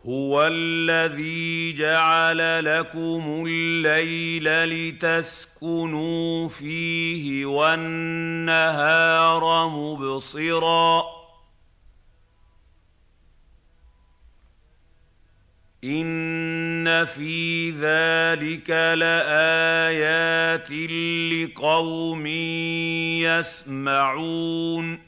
هُوَ الَّذِي جَعَلَ لَكُمُ اللَّيْلَ لِتَسْكُنُوا فِيهِ وَالنَّهَارَ مُبْصِرًا ۚ إِنَّ فِي ذَٰلِكَ لَآيَاتٍ لِّقَوْمٍ يَسْمَعُونَ